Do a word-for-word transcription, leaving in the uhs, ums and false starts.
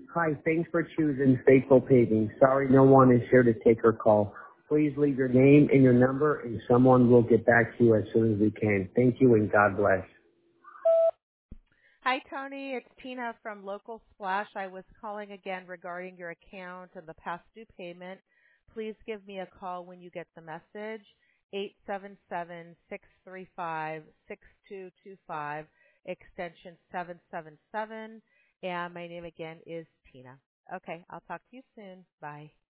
Hi, thanks for choosing Faithful Paving. Sorry no one is here to take her call. Please leave your name and your number and someone will get back to you as soon as we can. Thank you and God bless. Hi, Tony. It's Tina from Local Splash. I was calling again regarding your account and the past due payment. Please give me a call when you get the message, eight seven seven, six three five, six two two five, extension seven seven seven. And my name again is Tina. Okay, I'll talk to you soon. Bye.